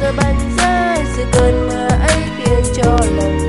ngờ bắn ra, sự cơn mưa ấy khiến cho lòng